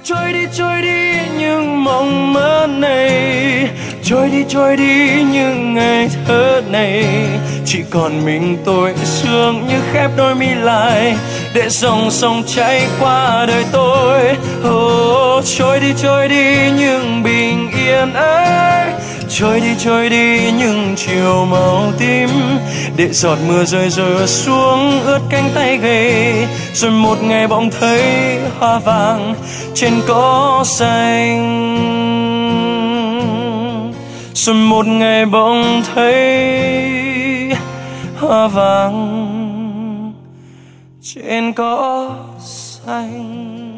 trôi đi những mộng mơ này, trôi đi những ngày thơ này. Chỉ còn mình tôi sương như khép đôi mi lại, để dòng sông chảy qua đời tôi. Trôi đi những bình yên ấy, trôi đi những chiều màu tím, để giọt mưa rơi rơi xuống ướt cánh tay gầy. Rồi một ngày bỗng thấy hoa vàng trên cỏ xanh, rồi một ngày bỗng thấy hoa vàng trên cỏ xanh.